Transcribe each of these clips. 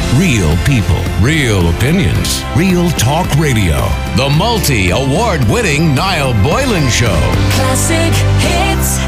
Real people, real opinions, real talk radio. The multi-award-winning Niall Boylan Show. Classic hits.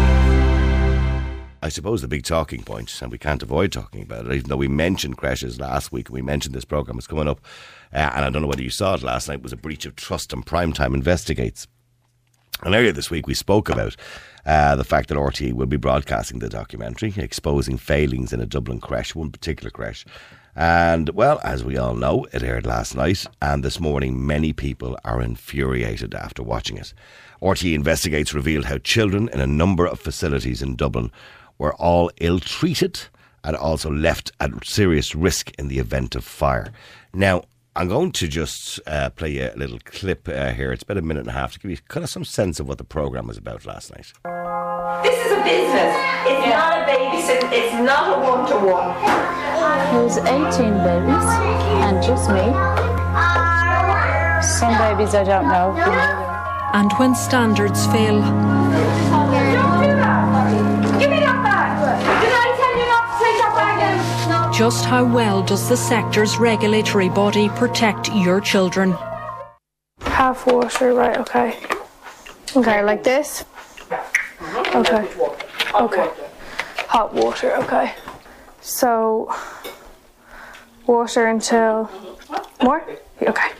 I suppose the big talking point, and we can't avoid talking about it, even though we mentioned creches last week, and we mentioned this programme is coming up, and I don't know whether you saw it last night, was a breach of trust, and Primetime investigates. And earlier this week we spoke about the fact that RTE will be broadcasting the documentary exposing failings in a Dublin creche, one particular creche. And, well, as we all know, it aired last night, and this morning many people are infuriated after watching it. RTE Investigates revealed how children in a number of facilities in Dublin were all ill-treated and also left at serious risk in the event of fire. Now, I'm going to just play a little clip here. It's about a minute and a half to give you kind of some sense of what the programme was about last night. This is a business. It's not a babysit. It's not a one-to-one. There's 18 babies and just me. Some babies I don't know. And when standards fail, Don't do that. Give me that bag. Did I tell you not to take that bag out? just how well does the sector's regulatory body protect your children? Half water, right, okay. Okay, like this? Okay. Okay. Hot water, okay. So, water until... More? Okay.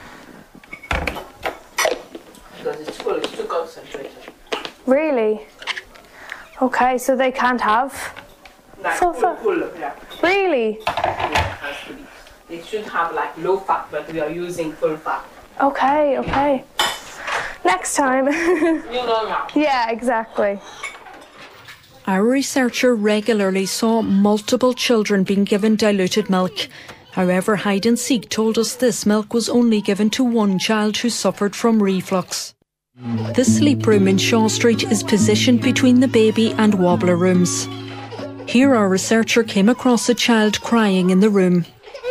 Because it's full, it's too concentrated. Really? Okay, so they can't have... Like full, yeah. Really? Yeah, it has to be. They should have like low fat, but we are using full fat. Okay, okay. Next time. You know now. Yeah, exactly. Our researcher regularly saw multiple children being given diluted milk. However, Hide and Seek told us this milk was only given to one child who suffered from reflux. The sleep room in Shaw Street is positioned between the baby and wobbler rooms. Here our researcher came across a child crying in the room.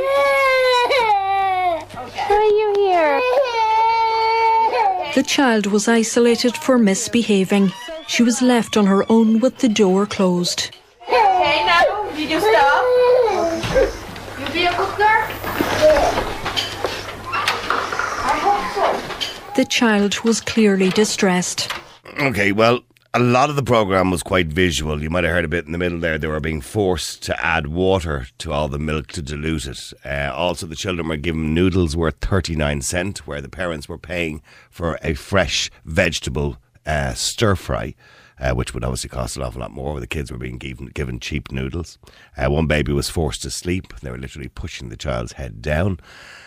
Why are you here? The child was isolated for misbehaving. She was left on her own with the door closed. Okay, now, did you stop? You be a good girl? I hope so. The child was clearly distressed. Okay, well, a lot of the programme was quite visual. You might have heard a bit in the middle there. They were being forced to add water to all the milk to dilute it. Also, the children were given noodles worth 39 cents, where the parents were paying for a fresh vegetable stir fry, which would obviously cost an awful lot more, where the kids were being given cheap noodles. One baby was forced to sleep. They were literally pushing the child's head down.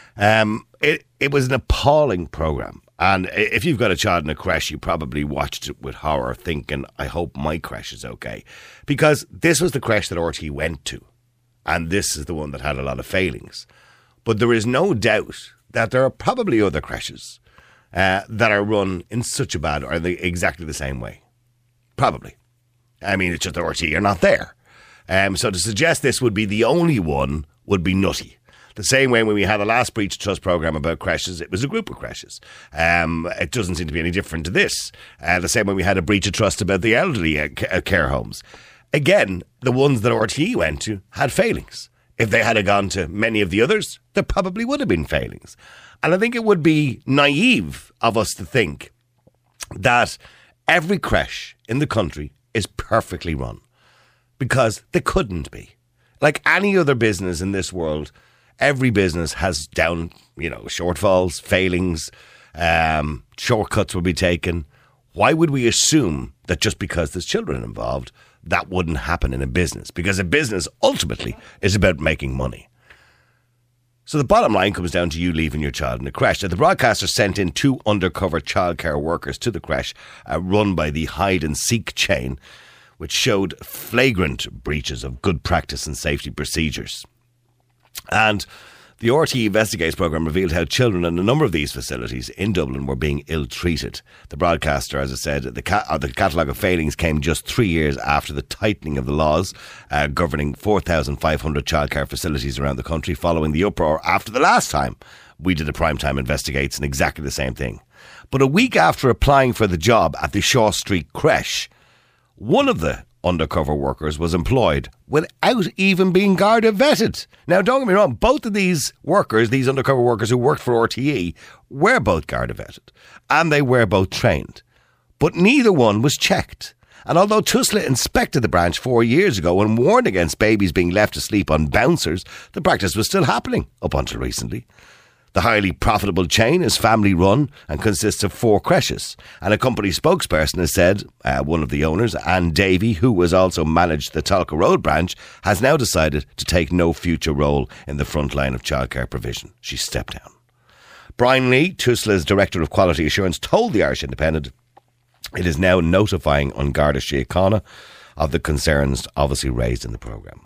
It was an appalling programme. And if you've got a child in a creche, you probably watched it with horror, thinking, I hope my creche is okay. Because this was the creche that RTE went to. And this is the one that had a lot of failings. But there is no doubt that there are probably other creches that are run in such a bad, or exactly the same way. Probably. I mean, it's just that RTE are not there. So to suggest this would be the only one would be nutty. The same way when we had the last Breach of Trust programme about creches, it was a group of creches. It doesn't seem to be any different to this. The same way we had a Breach of Trust about the elderly care homes. Again, the ones that RTE went to had failings. If they had gone to many of the others, there probably would have been failings. And I think it would be naive of us to think that every creche in the country is perfectly run. Because they couldn't be. Like any other business in this world, every business has shortfalls, failings, shortcuts will be taken. Why would we assume that just because there's children involved, that wouldn't happen in a business? Because a business ultimately is about making money. So the bottom line comes down to you leaving your child in the creche. Now, the broadcaster sent in 2 undercover childcare workers to the creche run by the Hide and Seek chain, which showed flagrant breaches of good practice and safety procedures. And the RTE Investigates programme revealed how children in a number of these facilities in Dublin were being ill-treated. The broadcaster, as I said, the catalogue of failings came just 3 years after the tightening of the laws governing 4,500 childcare facilities around the country, following the uproar after the last time we did a Primetime Investigates, and exactly the same thing. But a week after applying for the job at the Shaw Street creche, one of the undercover workers was employed without even being Garda vetted. Now, don't get me wrong, both of these workers, these undercover workers who worked for RTE, were both Garda vetted and they were both trained. But neither one was checked. And although Tusla inspected the branch 4 years ago and warned against babies being left asleep on bouncers, the practice was still happening up until recently. The highly profitable chain is family run and consists of 4 creches. And a company spokesperson has said, one of the owners, Anne Davey, who has also managed the Talca Road branch, has now decided to take no future role in the front line of childcare provision. She stepped down. Brian Lee, Tusla's Director of Quality Assurance, told the Irish Independent it is now notifying An Garda Síochána of the concerns obviously raised in the programme.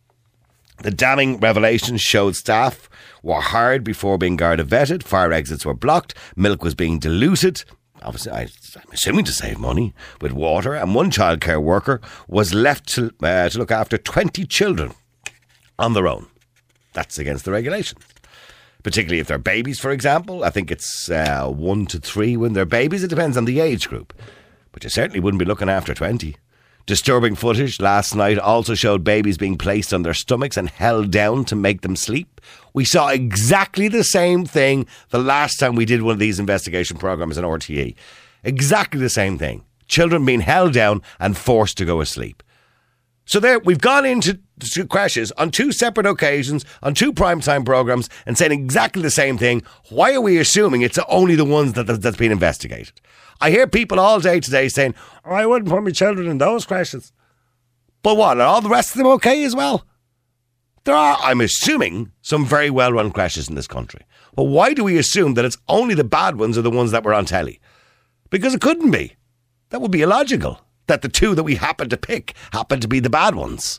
The damning revelations showed staff were hired before being Garda vetted, fire exits were blocked, milk was being diluted, obviously I'm assuming to save money, with water, and one childcare worker was left to look after 20 children on their own. That's against the regulations. Particularly if they're babies, for example. I think it's 1 to 3 when they're babies. It depends on the age group. But you certainly wouldn't be looking after 20. Disturbing footage last night also showed babies being placed on their stomachs and held down to make them sleep. We saw exactly the same thing the last time we did one of these investigation programmes in RTE. Exactly the same thing. Children being held down and forced to go asleep. So there, we've gone into crashes on 2 separate occasions, on 2 primetime programmes, and saying exactly the same thing. Why are we assuming it's only the ones that's been investigated? I hear people all day today saying, I wouldn't put my children in those crashes. But what, are all the rest of them okay as well? There are, I'm assuming, some very well-run crashes in this country. But why do we assume that it's only the bad ones are the ones that were on telly? Because it couldn't be. That would be illogical. That the 2 that we happen to pick happen to be the bad ones.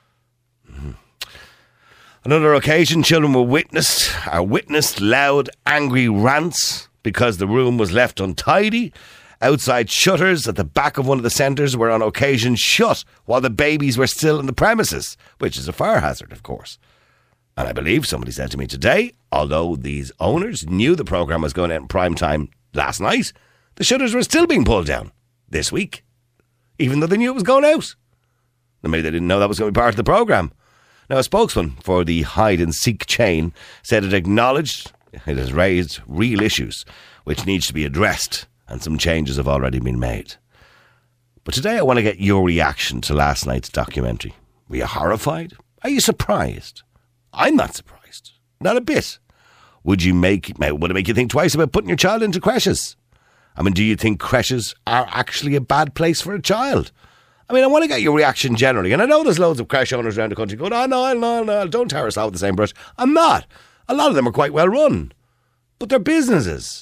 Another occasion, children were witnessed loud, angry rants because the room was left untidy. Outside shutters at the back of one of the centres were on occasion shut while the babies were still in the premises, which is a fire hazard, of course. And I believe somebody said to me today, although these owners knew the programme was going out in prime time last night, the shutters were still being pulled down this week, even though they knew it was going out. And maybe they didn't know that was going to be part of the programme. Now, a spokesman for the hide and seek chain said it acknowledged it has raised real issues which needs to be addressed, and some changes have already been made. But today I want to get your reaction to last night's documentary. Were you horrified? Are you surprised? I'm not surprised. Not a bit. Would it make you think twice about putting your child into creches? I mean, do you think creches are actually a bad place for a child? I mean, I want to get your reaction generally. And I know there's loads of creche owners around the country going, no, don't tear us out with the same brush. I'm not. A lot of them are quite well run. But they're businesses.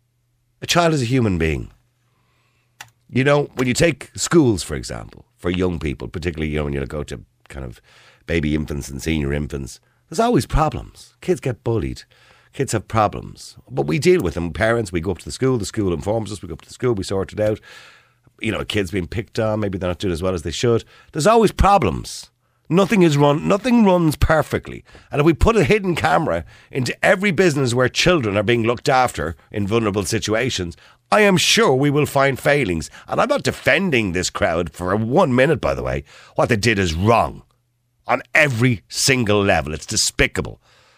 A child is a human being. You know, when you take schools, for example, for young people, particularly, you know, when you go to kind of baby infants and senior infants, there's always problems. Kids get bullied. Kids have problems. But we deal with them. Parents, we go up to the school informs us, we go up to the school, we sort it out. You know, kids being picked on, maybe they're not doing as well as they should. There's always problems. Nothing runs perfectly. And if we put a hidden camera into every business where children are being looked after in vulnerable situations, I am sure we will find failings. And I'm not defending this crowd for 1 minute, by the way. What they did is wrong on every single level. It's despicable.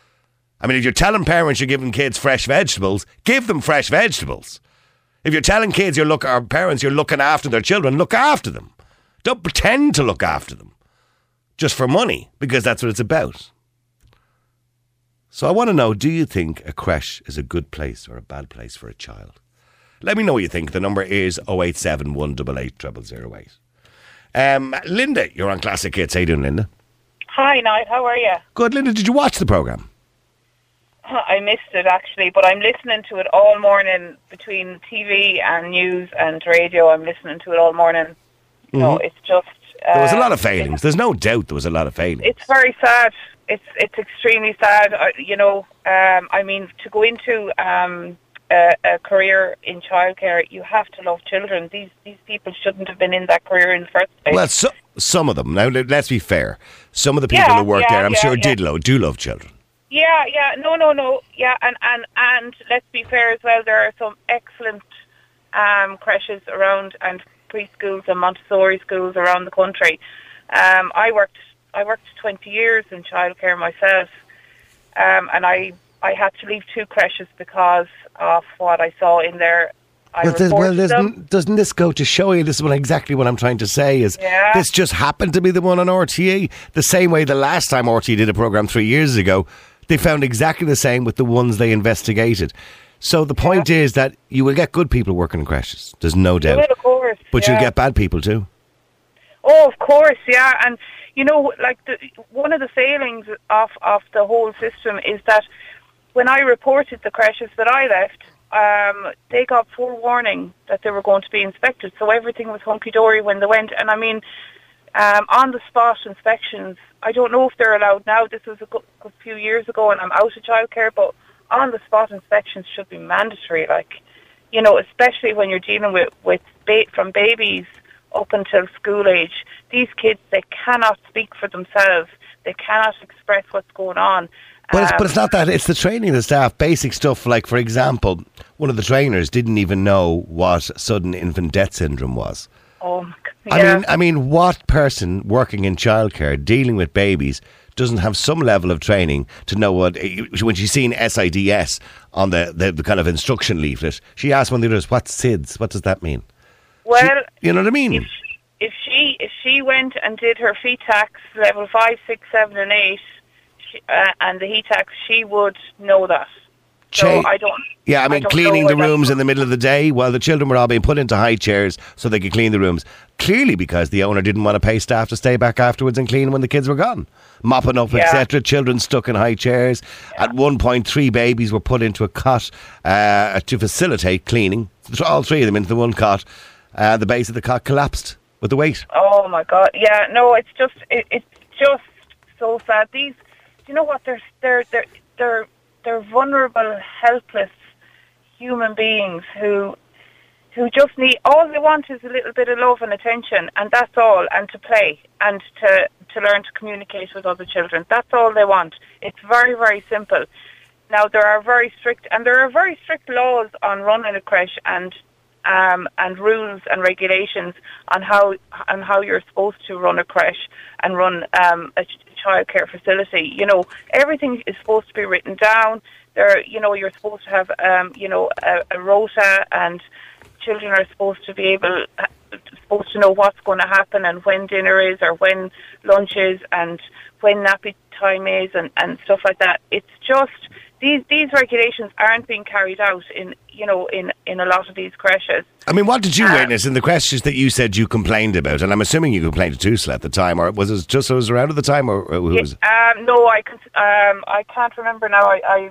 I mean, if you're telling parents you're giving kids fresh vegetables, give them fresh vegetables. If you're telling kids parents you're looking after their children, look after them. Don't pretend to look after them just for money, because that's what it's about. So I want to know, do you think a creche is a good place or a bad place for a child? Let me know what you think. The number is 087 188 0008. Linda, you're on Classic Hits. How you doing, Linda? Hi, Niall. How are you? Good. Linda, did you watch the programme? I missed it, actually, but I'm listening to it all morning between TV and news and radio. I'm listening to it all morning. Mm-hmm. No, it's just... there was a lot of failings. There's no doubt there was a lot of failings. It's very sad. It's extremely sad. I mean, to go into a career in childcare, you have to love children. These people shouldn't have been in that career in the first place. Well, some of them. Now, let's be fair. Some of the people who work there, I'm sure, do love children. Yeah. No. Yeah, and let's be fair as well. There are some excellent creches around, and preschools and Montessori schools around the country. I worked 20 years in childcare myself, and I had to leave 2 creches because of what I saw in there. Doesn't this go to show you, this is exactly what I'm trying to say, is this just happened to be the one on RTE, the same way the last time RTE did a programme 3 years ago, they found exactly the same with the ones they investigated. So the point is that you will get good people working in creches, there's no doubt. Well, of course, but you'll get bad people too. Oh, of course, yeah. And, you know, like one of the failings of the whole system is that when I reported the creches that I left, they got forewarning that they were going to be inspected. So everything was hunky-dory when they went. And I mean, on-the-spot inspections, I don't know if they're allowed now. This was a few years ago and I'm out of childcare, but on-the-spot inspections should be mandatory. Like, you know, especially when you're dealing with from babies up until school age. These kids, they cannot speak for themselves. They cannot express what's going on. But it's not that, it's the training of the staff, basic stuff. Like, for example, one of the trainers didn't even know what sudden infant death syndrome was. Oh, my God. Yeah. I mean, what person working in childcare, dealing with babies, doesn't have some level of training to know what, when she's seen SIDS on the kind of instruction leaflet, she asked one of the others, what's SIDS? What does that mean? Well, you know what I mean? If she went and did her FETAX level 5, 6, 7 and 8, and the HETAX, she would know that. So I don't. Yeah, I mean, cleaning the rooms in the middle of the day while the children were all being put into high chairs so they could clean the rooms. Clearly because the owner didn't want to pay staff to stay back afterwards and clean when the kids were gone. Mopping up, etc. Children stuck in high chairs. At one point, 3 babies were put into a cot to facilitate cleaning. All 3 of them into the one cot. The base of the cot collapsed with the weight. Oh my God! Yeah, no, it's just so sad. These, you know what? They're vulnerable, helpless human beings who just need, all they want is a little bit of love and attention, and that's all, and to play and to learn to communicate with other children. That's all they want. It's very, very simple. Now there are very strict laws on running a creche and rules and regulations on how you're supposed to run a creche and run a childcare facility. You know, everything is supposed to be written down. There, you know, you're supposed to have a rota, and children are supposed to know what's going to happen and when dinner is or when lunch is and when nappy time is and stuff like that. It's just these regulations aren't being carried out in a lot of these creches. I mean, what did you witness in the creches that you said you complained about? And I'm assuming you complained to TUSLA at the time, or was it just I was around at the time, or who was it? No, I can't remember now.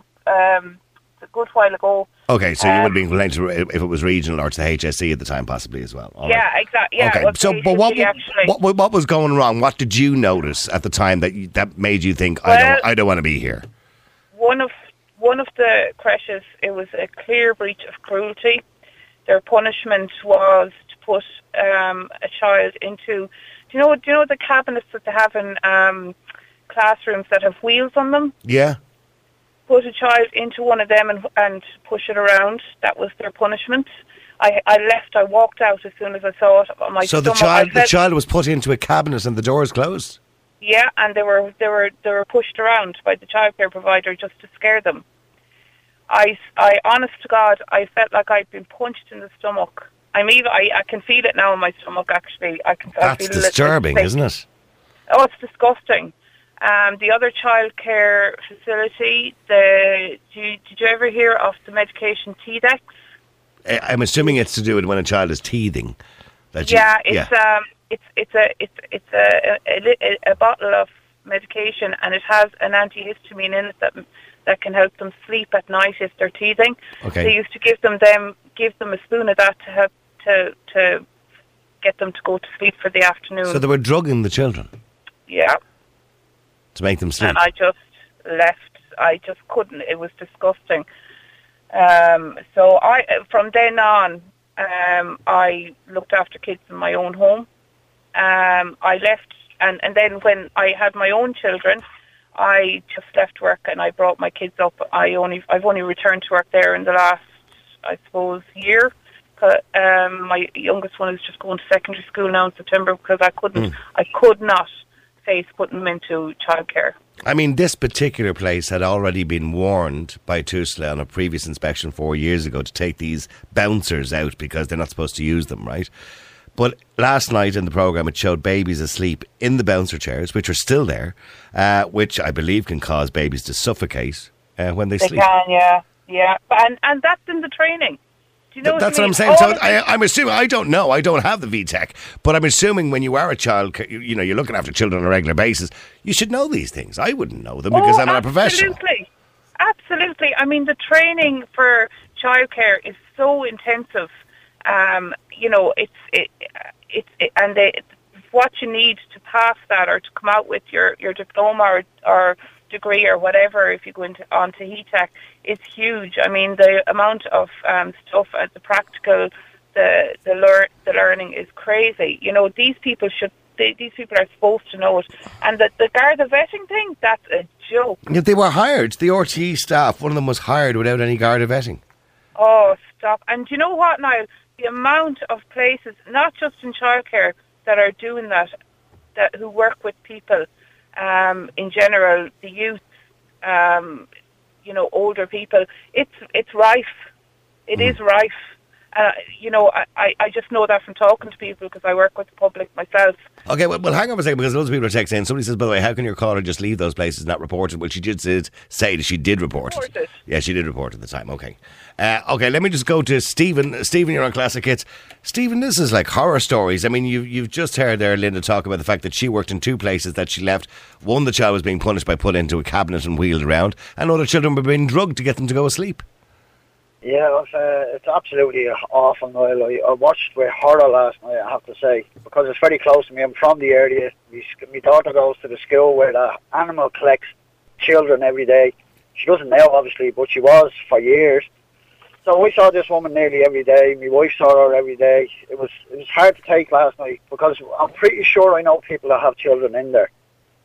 A good while ago. Okay, so you would be complaining to if it was regional or to the HSE at the time, possibly as well. All yeah, right. Exactly. Yeah, okay, so but what was going wrong? What did you notice at the time that made you think I don't want to be here? One of the creches, it was a clear breach of cruelty. Their punishment was to put a child into, do you know the cabinets that they have in classrooms that have wheels on them? Yeah. Put a child into one of them and push it around. That was their punishment. I walked out as soon as I saw it on my stomach. So the child was put into a cabinet and the doors closed? Yeah, and they were pushed around by the childcare provider just to scare them. I honest to God, I felt like I'd been punched in the stomach. I can feel it now in my stomach, actually. That's disturbing, isn't it? Oh, it's disgusting. The other childcare facility, did you ever hear of the medication T-Dex? I'm assuming it's to do with when a child is teething. It's a bottle of medication, and it has an antihistamine in it that can help them sleep at night if they're teething. Okay. They used to give them a spoon of that to help to get them to go to sleep for the afternoon. So they were drugging the children? Yeah. To make them sleep? And I just left. I just couldn't. It was disgusting. So from then on, I looked after kids in my own home. I left, and then when I had my own children, I just left work and I brought my kids up. I've only returned to work there in the last, I suppose, year My youngest one is just going to secondary school now in September because I could not face putting them into childcare. I mean, this particular place had already been warned by TUSLA on a previous inspection 4 years ago to take these bouncers out because they're not supposed to use them, right? But last night in the programme it showed babies asleep in the bouncer chairs, which are still there, which I believe can cause babies to suffocate when they sleep. They can, yeah. And that's in the training. Do you know that's what I'm saying. So I'm assuming, I don't know, I don't have the VTech, but I'm assuming when you are a child, you know, you're looking after children on a regular basis, you should know these things. I wouldn't know them because I'm not a professional. Absolutely. I mean, the training for childcare is so intensive. You know, what you need to pass that or to come out with your diploma or degree or whatever, if you go onto HETEC, is huge. I mean, the amount of stuff, the practical, the learning is crazy. You know, these people are supposed to know it. And the Garda vetting thing, that's a joke. Yeah, they were hired. The RTE staff, one of them was hired without any Garda vetting. Oh, stop. And do you know what, Niall? The amount of places, not just in childcare, that are doing that who work with people, in general, the youth, you know, older people, it's rife. It is rife. You know, I just know that from talking to people because I work with the public myself. Okay, well, hang on a second, because loads of people are texting in. Somebody says, by the way, how can your caller just leave those places and not report it? Well, she did say that she did report it. Yeah, she did report it at the time. Okay. Okay, let me just go to Stephen. Stephen, you're on Classic Hits. Stephen, this is like horror stories. I mean, you've just heard there Linda talk about the fact that she worked in two places that she left. One, the child was being punished by put into a cabinet and wheeled around, and other children were being drugged to get them to go asleep. Yeah, it's absolutely awful, Niall. I watched with horror last night, I have to say, because it's very close to me. I'm from the area. My daughter goes to the school where the animal collects children every day. She doesn't now, obviously, but she was for years. So we saw this woman nearly every day. My wife saw her every day. It was hard to take last night because I'm pretty sure I know people that have children in there.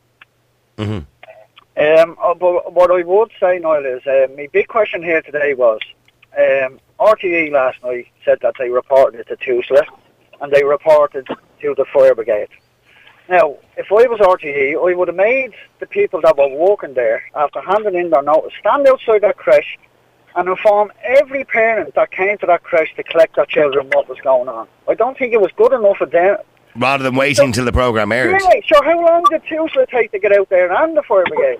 But what I would say, Niall, is my big question here today was, RTE last night said that they reported it to TUSLA and they reported to the fire brigade. Now, if I was RTE, I would have made the people that were working there, after handing in their notice, stand outside that creche and inform every parent that came to that creche to collect their children what was going on. I don't think it was good enough of them. Rather than waiting until the programme aired. Yeah, so how long did TUSLA take to get out there and the fire brigade?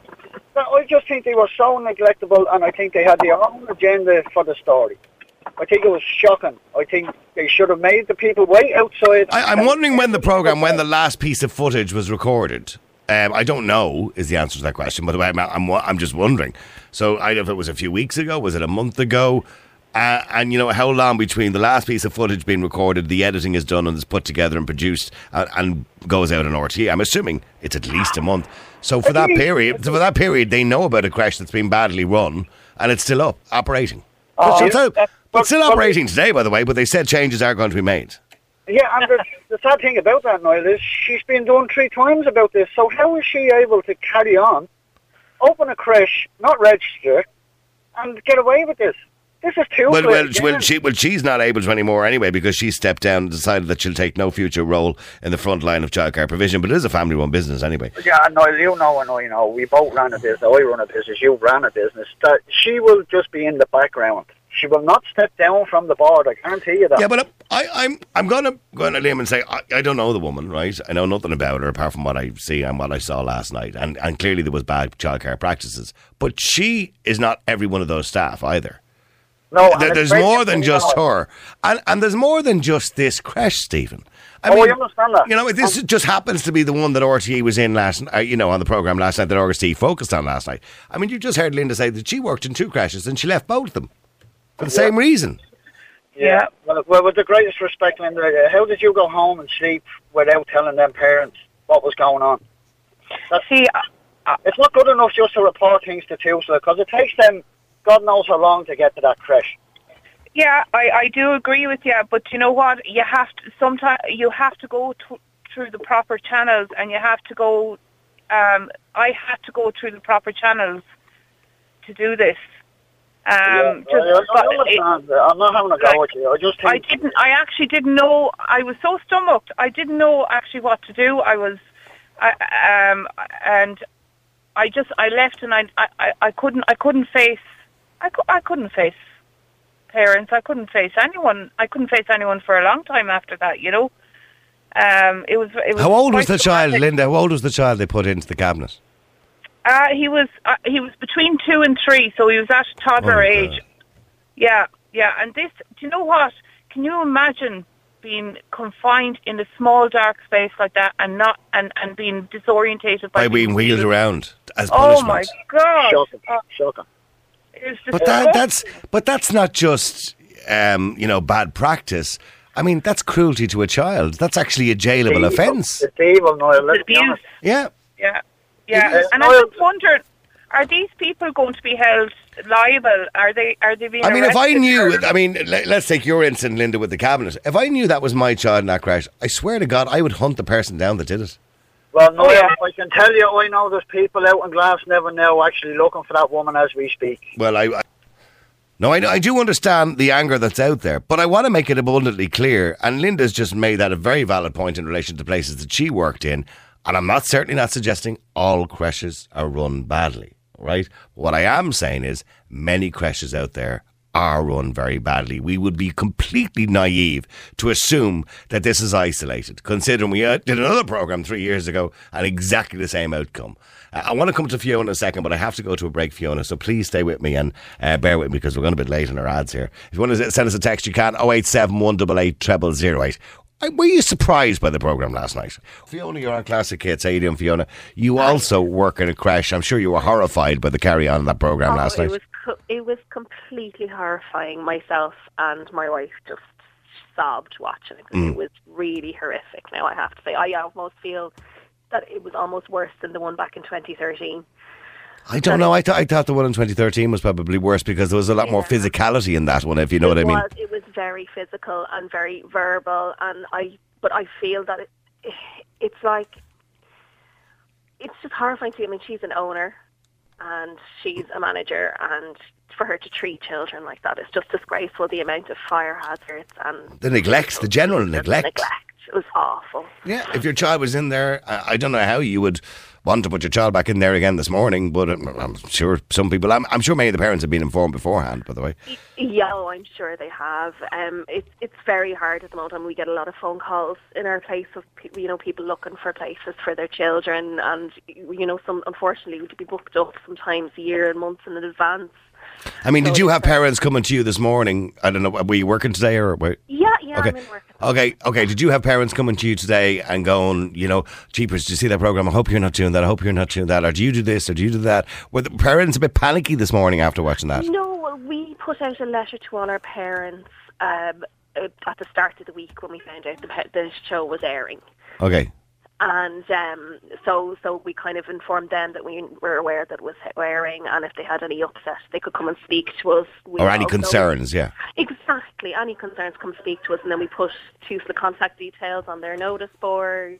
I just think they were so neglectable, and I think they had their own agenda for the story. I think it was shocking. I think they should have made the people wait outside. I'm wondering when the last piece of footage was recorded. I don't know is the answer to that question, by the way. I'm just wondering. So I don't know if it was a few weeks ago, was it a month ago? And you know, how long between the last piece of footage being recorded, the editing is done and is put together and produced and goes out on RT? I'm assuming it's at least a month. So for that period, they know about a crash that's been badly run and it's still up, operating. But still operating today, by the way, but they said changes are going to be made. Yeah, and the sad thing about that, Niall, is she's been done 3 times about this. So how is she able to carry on, open a creche, not register, and get away with this? This is too well, she's not able to anymore anyway because she stepped down and decided that she'll take no future role in the front line of childcare provision. But it is a family-run business anyway. Yeah, Niall, you know and I know. We both ran a business. I run a business. You ran a business. That she will just be in the background. She will not step down from the board. I guarantee you that. Yeah, but I'm going to go on a limb and say I don't know the woman, right? I know nothing about her apart from what I see and what I saw last night. And clearly there was bad childcare practices. But she is not every one of those staff either. No, there's more than just her. And there's more than just this creche, Stephen. I understand that. You know, this just happens to be the one that RTE was in last, on the programme last night that RTE focused on last night. I mean, you just heard Linda say that she worked in 2 creches and she left both of them for the same reason. Yeah. Well, with the greatest respect, Linda, how did you go home and sleep without telling them parents what was going on? It's not good enough just to report things to TUSLA because it takes them God knows how long to get to that creche. Yeah, I do agree with you, but you know what? You have to go through the proper channels, and you have to go. I had to go through the proper channels to do this. I understand. I'm not having a go at you. I just think... I actually didn't know. I was so stomached. I didn't know actually what to do. I left, and I couldn't face parents. I couldn't face anyone. I couldn't face anyone for a long time after that. You know. It was. How old was the child, Linda? How old was the child they put into the cabinet? He was between 2 and 3, so he was at toddler age. Yeah. And this, do you know what? Can you imagine being confined in a small dark space like that and being disorientated by being wheeled around as punishment? Oh my God! Shocking. But that's not just bad practice. I mean, that's cruelty to a child. That's actually a jailable offence. It's evil, Niall. Let's be honest. Yeah. And I'm just wondering, are these people going to be held liable? Are they being I mean, if I arrested knew, let's take your incident, Linda, with the cabinet. If I knew that was my child in that crash, I swear to God, I would hunt the person down that did it. Well, Niall, I can tell you, I know there's people out in Glasnevin now actually looking for that woman as we speak. Well, I do understand the anger that's out there, but I want to make it abundantly clear, and Linda's just made that a very valid point in relation to places that she worked in, and I'm certainly not suggesting all creches are run badly, right? What I am saying is many creches out there are run very badly. We would be completely naive to assume that this is isolated, considering we did another programme 3 years ago and exactly the same outcome. I want to come to Fiona in a second, but I have to go to a break, Fiona, so please stay with me and bear with me because we're going a bit late on our ads here. If you want to send us a text, you can, 087 188 0008. Were you surprised by the programme last night? Fiona, you're on Classic Hits. How you doing, Fiona? You also work in a crash. I'm sure you were horrified by the carry-on in that programme last night. It was completely horrifying. Myself and my wife just sobbed watching it because it was really horrific. Now, I have to say, I almost feel that it was almost worse than the one back in 2013. I don't know. I thought the one in 2013 was probably worse because there was a lot more physicality in that one, if you know what I mean. It was very physical and very verbal, but I feel that it's just horrifying to me. I mean, she's an owner and she's a manager, and for her to treat children like that, it's just disgraceful, the amount of fire hazards and... the general neglect. It was awful. Yeah, if your child was in there, I don't know how you would want to put your child back in there again this morning, but I'm sure some people, I'm sure many of the parents have been informed beforehand, by the way. Yeah, I'm sure they have. It's very hard at the moment. We get a lot of phone calls in our place of people looking for places for their children, and some unfortunately would be booked up sometimes a year and months in advance. I mean, did you have parents coming to you this morning? I don't know, were you working today or? Yeah, okay. I'm in work. Okay. Did you have parents coming to you today and going, jeepers, did you see that programme? I hope you're not doing that. I hope you're not doing that. Or do you do this? Or do you do that? Were the parents a bit panicky this morning after watching that? No, we put out a letter to all our parents at the start of the week when we found out the show was airing. Okay. And so we kind of informed them that we were aware that it was airing, and if they had any upset, they could come and speak to us. Or any concerns, yeah. Exactly, any concerns, come speak to us, and then we put the contact details on their notice board.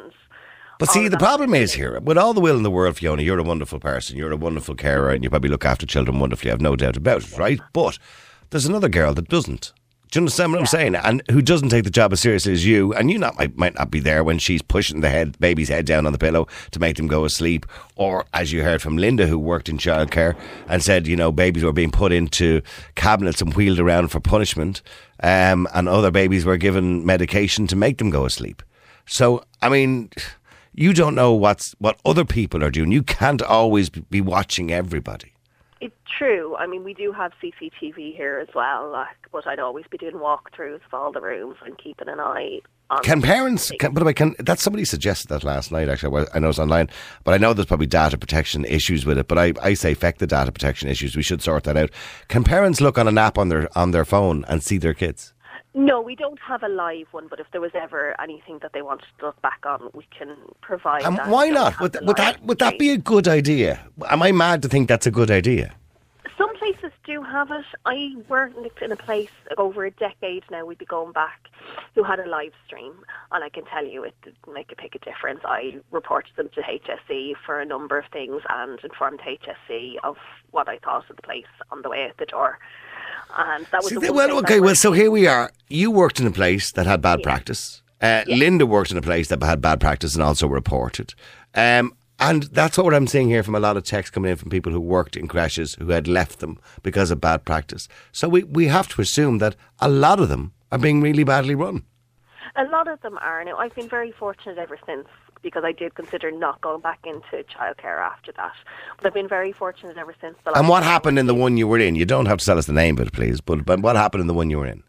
But see, the problem is here, with all the will in the world, Fiona, you're a wonderful person, you're a wonderful carer, and you probably look after children wonderfully, I have no doubt about it, right? But there's another girl that doesn't. Do you understand what I'm saying? And who doesn't take the job as seriously as you, and you might not be there when she's pushing the baby's head down on the pillow to make them go asleep, or as you heard from Linda, who worked in childcare and said, babies were being put into cabinets and wheeled around for punishment, and other babies were given medication to make them go asleep. So, I mean, you don't know what other people are doing. You can't always be watching everybody. It's true. I mean, we do have CCTV here as well, but I'd always be doing walkthroughs of all the rooms and keeping an eye on... Can parents... by the way, that somebody suggested that last night, actually. I know it's online, but I know there's probably data protection issues with it, but I say feck the data protection issues. We should sort that out. Can parents look on an app on their phone and see their kids? No, we don't have a live one, but if there was ever anything that they wanted to look back on, we can provide that. And why not? Would that be a good idea? Am I mad to think that's a good idea? Some places do have it. I worked in a place over a decade now, we'd be going back, who had a live stream, and I can tell you it did make a big difference. I reported them to HSE for a number of things and informed HSE of what I thought of the place on the way out the door. And that was so here we are. You worked in a place that had bad practice. Linda worked in a place that had bad practice and also reported. And that's what I'm seeing here from a lot of texts coming in from people who worked in creches who had left them because of bad practice. So we have to assume that a lot of them are being really badly run. A lot of them are. Now, I've been very fortunate ever since, because I did consider not going back into childcare after that. But I've been very fortunate ever since. And what happened in the one you were in? You don't have to tell us the name of it, please, but what happened in the one you were in?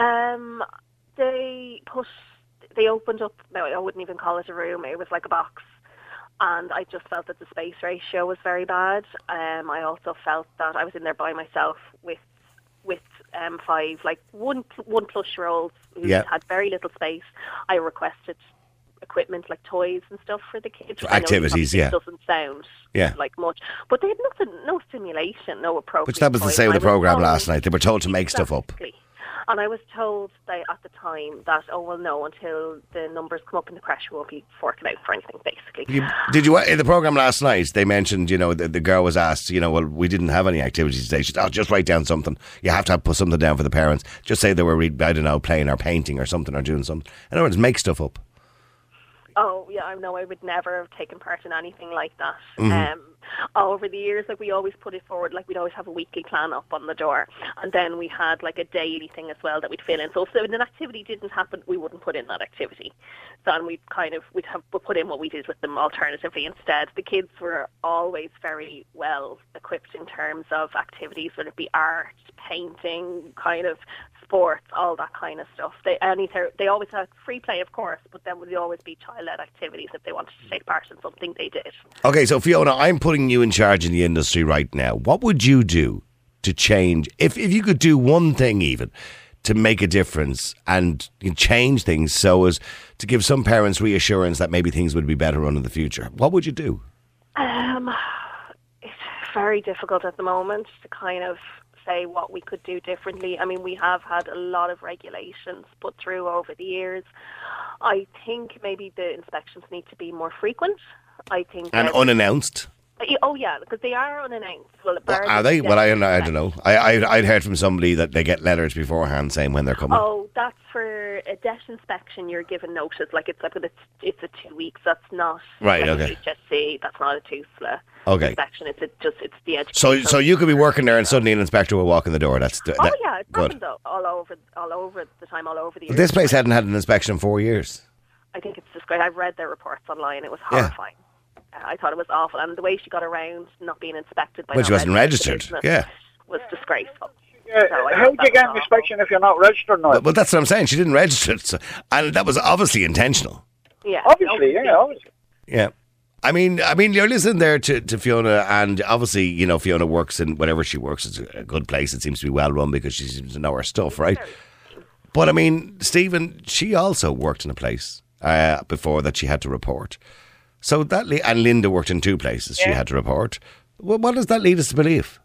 They opened up, no, I wouldn't even call it a room, it was like a box. And I just felt that the space ratio was very bad. I also felt that I was in there by myself with 5, like one plus-year-olds who had very little space. I requested equipment like toys and stuff for the kids. For activities, It doesn't sound like much, but they had no stimulation, no appropriate. Which that was the same with the programme last night. They were told to make stuff up. And I was told at the time that, no, until the numbers come up in the crash, we won't be forking out for anything, basically. Did you, in the programme last night, they mentioned, the girl was asked, we didn't have any activities today. She said, just write down something. You have to put something down for the parents. Just say they were, playing or painting or something or doing something. In other words, make stuff up. Oh, yeah, I know I would never have taken part in anything like that. Mm-hmm. Over the years, we always put it forward, we'd always have a weekly plan up on the door. And then we had, a daily thing as well that we'd fill in. So if an activity didn't happen, we wouldn't put in that activity. So and we'd put in what we did with them alternatively instead. The kids were always very well equipped in terms of activities, whether it be art, painting, kind of sports, all that kind of stuff. They always had free play, of course, but then would always be child-led activities if they wanted to take part in something. They did. Okay, so Fiona, I'm putting you in charge in the industry right now. What would you do to change, if you could do one thing even to make a difference and change things so as to give some parents reassurance that maybe things would be better run in the future? What would you do? It's very difficult at the moment to kind of say what we could do differently. I mean, we have had a lot of regulations put through over the years. I think maybe the inspections need to be more frequent. And unannounced? Oh, yeah, because they are unannounced. Well, are they? Well, I don't know. I'd heard from somebody that they get letters beforehand saying when they're coming. Oh, that's for a debt inspection. You're given notice. It's a 2 weeks. That's not right. Okay. HSC. That's not a TUSLA inspection. It's the education. So you could be working there and suddenly an inspector will walk in the door. It's good. Happened all over the time, all over the years. This place hadn't had an inspection in 4 years. I think it's disgraceful. I've read their reports online. It was horrifying. Yeah. I thought it was awful, and the way she got around not being inspected by she wasn't registered. Was disgraceful. Yeah, how do you get an inspection if you're not registered? Well, that's what I'm saying. She didn't register, and that was obviously intentional. Yeah, obviously. Yeah. I mean, you're listening there to Fiona, and obviously, Fiona works in whatever she works. It's a good place. It seems to be well run because she seems to know her stuff, right? But I mean, Stephen, she also worked in a place before that she had to report. So and Linda worked in 2 places she had to report. Well, what does that lead us to believe?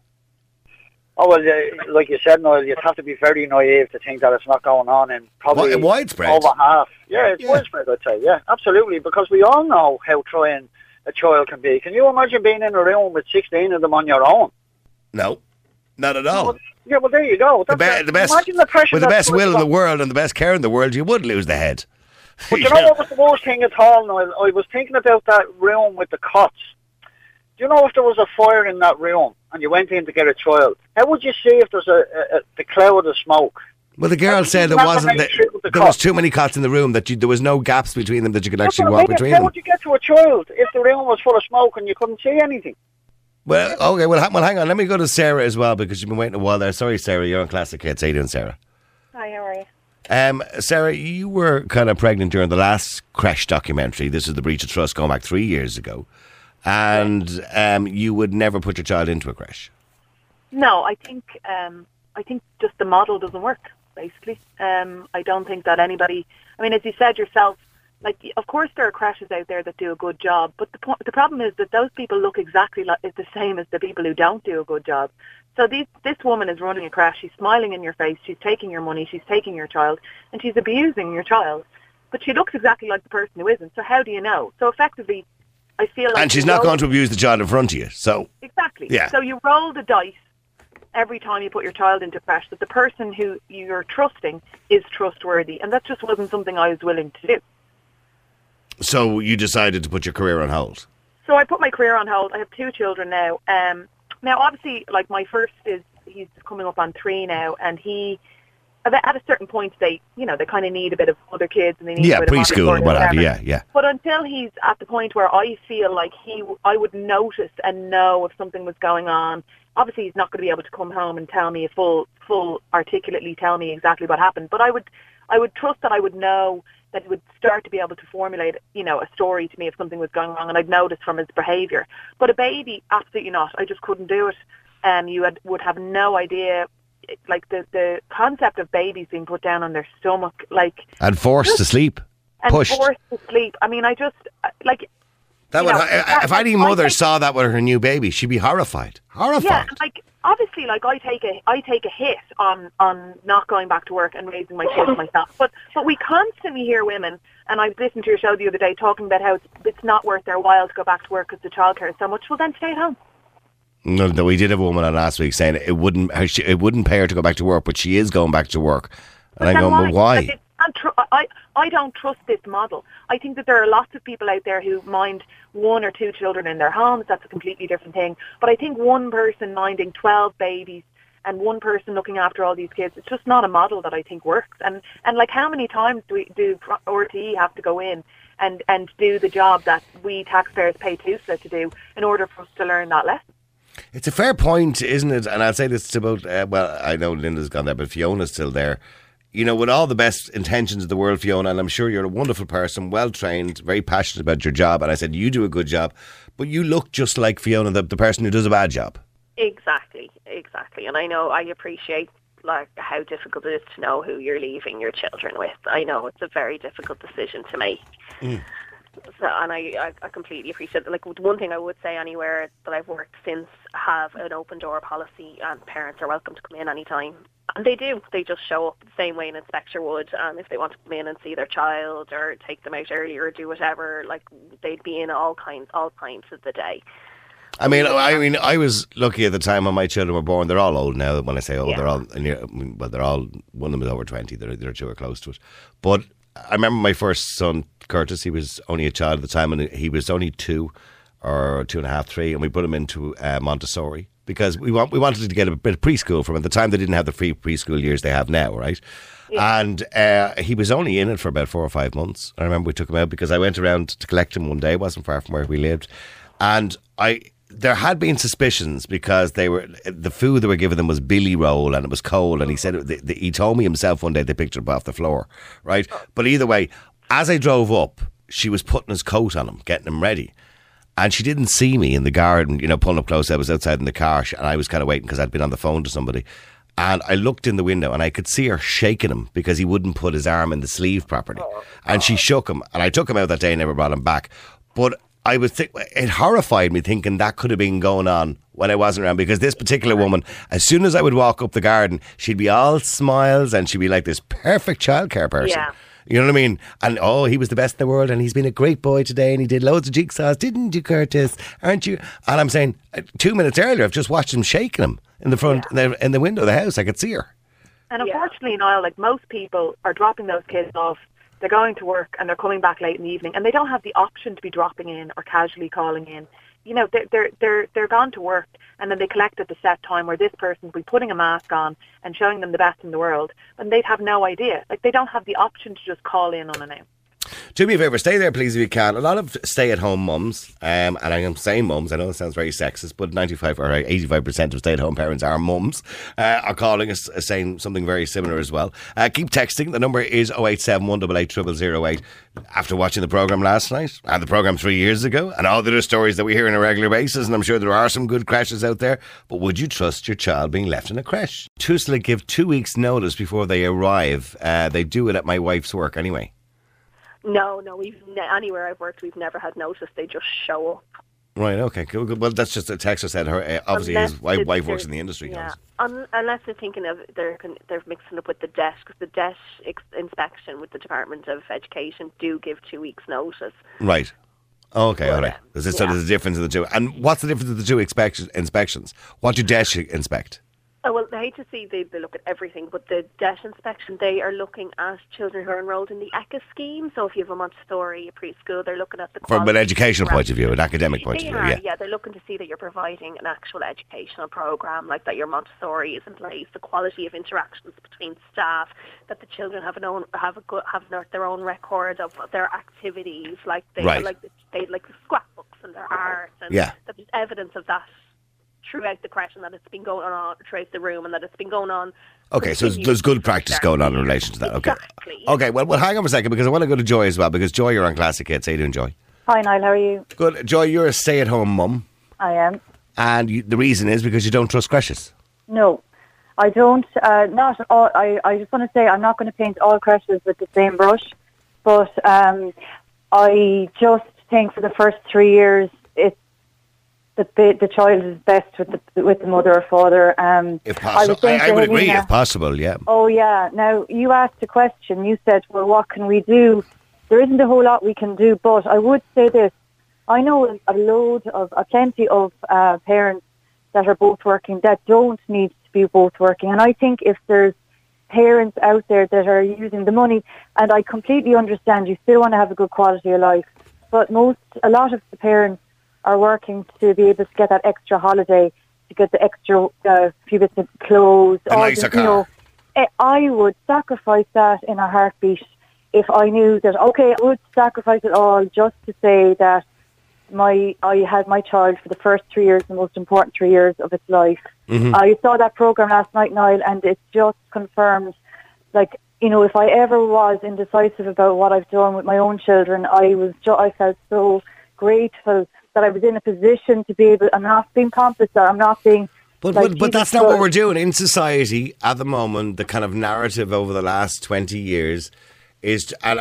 Oh, well, like you said, Noel, you'd have to be very naive to think that it's not going on in probably widespread. Over half. Yeah, it's widespread, I'd say. Yeah, absolutely, because we all know how trying a child can be. Can you imagine being in a room with 16 of them on your own? No, not at all. Well, there you go. Imagine the pressure with the best will in the world and the best care in the world, you would lose the head. But you know what was the worst thing at all, Noel? I was thinking about that room with the cots. Do you know if there was a fire in that room and you went in to get a child, how would you see if there's the cloud of smoke? Well, the girl said there was too many cots in the room, that there was no gaps between them that you could actually walk between them. How would you get to a child if the room was full of smoke and you couldn't see anything? Well, okay, well, hang on. Let me go to Sarah as well, because you've been waiting a while there. Sorry, Sarah, you're on Classic Hits. How you doing, Sarah? Hi, how are you? Sarah, you were kind of pregnant during the last creche documentary. This is The Breach of Trust going back 3 years ago. And you would never put your child into a creche. No, I think just the model doesn't work, basically. I don't think that anybody... I mean, as you said yourself, of course there are creches out there that do a good job, but the problem is that those people look exactly like the same as the people who don't do a good job. So this woman is running a crash. She's smiling in your face. She's taking your money. She's taking your child. And she's abusing your child. But she looks exactly like the person who isn't. So how do you know? So effectively, I feel like... And she's not going to abuse the child in front of you. So exactly. Yeah. So you roll the dice every time you put your child into crash that the person who you're trusting is trustworthy. And that just wasn't something I was willing to do. So you decided to put your career on hold? So I put my career on hold. I have 2 children now. Now, obviously, like my first he's coming up on 3 now, and at a certain point, they kind of need a bit of other kids, and they need a bit preschool of or what have you, yeah. But until he's at the point where I feel like I would notice and know if something was going on. Obviously, he's not going to be able to come home and tell me full articulately tell me exactly what happened. But I would trust that I would know that he would start to be able to formulate, a story to me if something was going wrong, and I'd notice from his behaviour. But a baby, absolutely not. I just couldn't do it. You would have no idea, like the concept of babies being put down on their stomach, like and forced to sleep, pushed. Forced to sleep. I mean, I just like. If any mother saw that with her new baby, she'd be horrified. Yeah, like obviously, like I take a hit on not going back to work and raising my kids myself. But we constantly hear women, and I listened to your show the other day talking about how it's not worth their while to go back to work because the childcare is so much. Well, then stay at home. No, we did have a woman on last week saying it wouldn't pay her to go back to work, but she is going back to work. And I'm going, well, why? I don't trust this model. I think that there are lots of people out there who mind 1 or 2 children in their homes. That's a completely different thing. But I think one person minding 12 babies and one person looking after all these kids, it's just not a model that I think works. And like, how many times do RTE have to go in and do the job that we taxpayers pay TUSLA to do in order for us to learn that lesson? It's a fair point, isn't it? And I'll say this about, I know Linda's gone there, but Fiona's still there. With all the best intentions of the world, Fiona, and I'm sure you're a wonderful person, well-trained, very passionate about your job, and I said, you do a good job, but you look just like Fiona, the person who does a bad job. Exactly. And I know, I appreciate like how difficult it is to know who you're leaving your children with. I know it's a very difficult decision to make. So, and I completely appreciate it. Like, one thing I would say anywhere that I've worked since have an open door policy, and parents are welcome to come in anytime. And they do. They just show up the same way an inspector would. And if they want to come in and see their child or take them out early or do whatever, like, they'd be in all kinds of the day. I mean, I was lucky at the time when my children were born. They're all old now. When I say old, they're all, they're all, one of them is over 20. The other 2 are close to it. But I remember my first son, Curtis, he was only a child at the time, and he was only 2 or 2.5, 3, and we put him into Montessori because we wanted to get a bit of preschool from him. At the time, they didn't have the free preschool years they have now, right? Yeah. And he was only in it for about 4 or 5 months. I remember we took him out because I went around to collect him one day. It wasn't far from where we lived. And there had been suspicions because the food they were giving them was billy roll and it was cold, and he said he told me himself one day they picked it up off the floor, right? But either way, as I drove up, she was putting his coat on him, getting him ready, and she didn't see me in the garden, pulling up close. I was outside in the car and I was kind of waiting because I'd been on the phone to somebody, and I looked in the window and I could see her shaking him because he wouldn't put his arm in the sleeve properly, and she shook him, and I took him out that day and never brought him back. But I would think it horrified me thinking that could have been going on when I wasn't around, because this particular woman, as soon as I would walk up the garden, she'd be all smiles and she'd be like this perfect childcare person. Yeah. You know what I mean? And he was the best in the world, and he's been a great boy today, and he did loads of jigsaws, didn't you, Curtis? Aren't you? And I'm saying 2 minutes earlier, I've just watched him shaking him in the front, in the window of the house. I could see her. And unfortunately, Niall, like, most people are dropping those kids off. They're going to work and they're coming back late in the evening, and they don't have the option to be dropping in or casually calling in. They're gone to work, and then they collect at the set time where this person will be putting a mask on and showing them the best in the world, and they'd have no idea. Like, they don't have the option to just call in unannounced. Do me a favour, stay there please if you can. A lot of stay-at-home mums, and I am saying mums, I know it sounds very sexist, but 95 or 85% of stay-at-home parents are mums, are calling us saying something very similar as well. Keep texting. The number is 087 188 0008. After watching the programme last night, and the programme 3 years ago, and all the other stories that we hear on a regular basis, and I'm sure there are some good creches out there, but would you trust your child being left in a creche? TUSLA give 2 weeks notice before they arrive. They do it at my wife's work anyway. No, anywhere I've worked, we've never had notice. They just show up. Right, okay. Good. Well, that's just a text said her. Obviously, his wife works in the industry. Yeah. Unless they're thinking of they're mixing up with the debt, because the debt inspection with the Department of Education do give 2 weeks' notice. Right. Okay, all right. So there's a difference in the two. And what's the difference in the two inspections? What do debt inspect? Oh, well, the HSC, they look at everything, but the debt inspection, they are looking at children who are enrolled in the ECA scheme. So if you have a Montessori, a preschool, they're looking at the from an educational point of view, an academic point of view, yeah, they're looking to see that you're providing an actual educational program, like that your Montessori is in place, the quality of interactions between staff, that the children have their own record of their activities, like they like the scrapbooks and their art, and that there's evidence of that throughout the creche, and that it's been going on throughout the room, and that it's been going on. Okay, so there's good practice going on in relation to that. Okay. Exactly. Yeah. Okay, well, hang on for a second, because I want to go to Joy as well, because Joy, you're on Classic Hits. How you doing, Joy? Hi, Niall, how are you? Good. Joy, you're a stay-at-home mum. I am. And the reason is because you don't trust creches. No, I don't. Not all. I just want to say I'm not going to paint all creches with the same brush, but I just think for the first 3 years, the child is best with the mother or father. If possible, I would agree. If possible, yeah. Oh yeah. Now you asked a question. You said, "Well, what can we do?" There isn't a whole lot we can do, but I would say this: I know plenty of parents that are both working that don't need to be both working, and I think if there's parents out there that are using the money, and I completely understand you still want to have a good quality of life, but a lot of the parents are working to be able to get that extra holiday, to get the extra few bits of clothes. A nicer car. I would sacrifice that in a heartbeat if I knew that, okay, I would sacrifice it all just to say that I had my child for the first 3 years, the most important 3 years of its life. Mm-hmm. I saw that programme last night, Niall, and it just confirmed, if I ever was indecisive about what I've done with my own children, I felt so grateful that I was in a position to be able. I'm not being pompous. I'm not being. But that's not what we're doing in society at the moment. The kind of narrative over the last 20 years is, and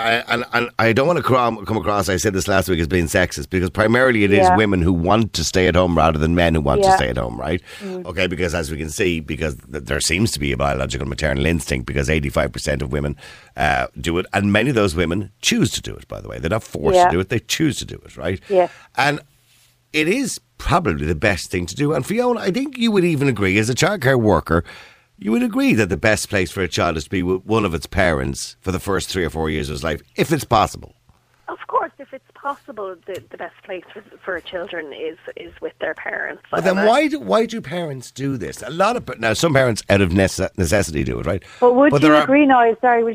I don't want to come across. I said this last week as being sexist, because primarily it is women who want to stay at home rather than men who want to stay at home, right? Mm. Okay, because as we can see, because there seems to be a biological maternal instinct, because 85% of women do it, and many of those women choose to do it. By the way, they're not forced to do it; they choose to do it, right? Yeah, and it is probably the best thing to do. And Fiona, I think you would even agree, as a childcare worker, you would agree that the best place for a child is to be with one of its parents for the first 3 or 4 years of his life, if it's possible. Of course, if it's possible, the best place for children is with their parents. But then why do parents do this? Now some parents out of necessity do it, right? But would you agree, Niall,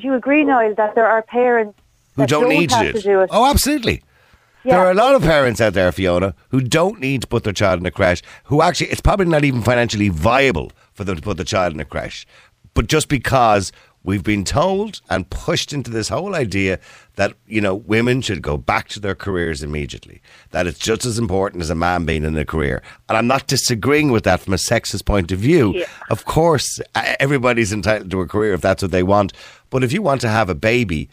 that there are parents who don't need to do it? Oh, absolutely. Yeah. There are a lot of parents out there, Fiona, who don't need to put their child in a creche, who actually, it's probably not even financially viable for them to put the child in a creche. But just because we've been told and pushed into this whole idea that, women should go back to their careers immediately, that it's just as important as a man being in a career. And I'm not disagreeing with that from a sexist point of view. Yeah. Of course, everybody's entitled to a career if that's what they want. But if you want to have a baby,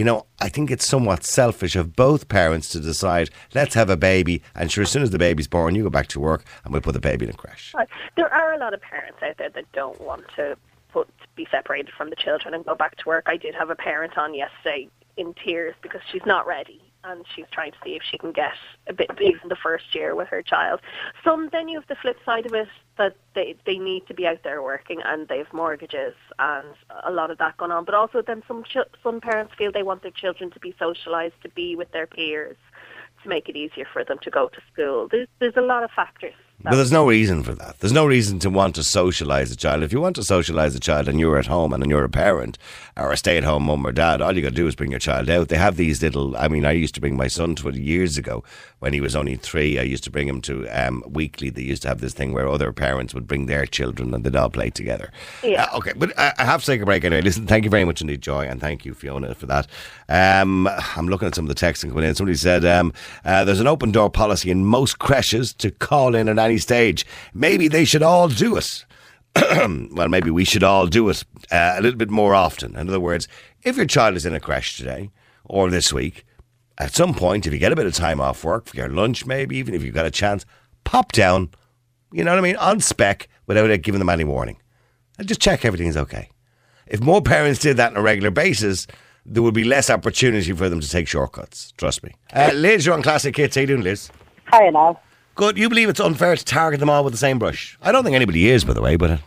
I think it's somewhat selfish of both parents to decide, let's have a baby, and sure, as soon as the baby's born, you go back to work and we'll put the baby in a creche. There are a lot of parents out there that don't want to be separated from the children and go back to work. I did have a parent on yesterday in tears because she's not ready, and she's trying to see if she can get a bit big in the first year with her child. Then you have the flip side of it, that they need to be out there working, and they have mortgages and a lot of that going on. But also then some parents feel they want their children to be socialised, to be with their peers, to make it easier for them to go to school. There's a lot of factors. But there's no reason for that. There's no reason to want to socialise a child. If you want to socialise a child and you're at home and you're a parent or a stay-at-home mum or dad, all you got to do is bring your child out. They have these little, I used to bring my son 20 years ago when he was only 3. I used to bring him to weekly. They used to have this thing where other parents would bring their children and they'd all play together. Yeah. Okay, but I have to take a break anyway. Listen, thank you very much indeed, Joy, and thank you, Fiona, for that. I'm looking at some of the texts coming in. Somebody said there's an open door policy in most creches to call in at any stage. Maybe they should all do it. Well, maybe we should all do it a little bit more often. In other words, if your child is in a creche today or this week, at some point, if you get a bit of time off work, for your lunch maybe, even if you've got a chance, pop down, you know what I mean, on spec without giving them any warning. And just check everything's okay. If more parents did that on a regular basis, there would be less opportunity for them to take shortcuts. Trust me. Liz, you're on Classic Hits. How you doing, Liz? Hi, now. Good. You believe it's unfair to target them all with the same brush? I don't think anybody is, by the way, but...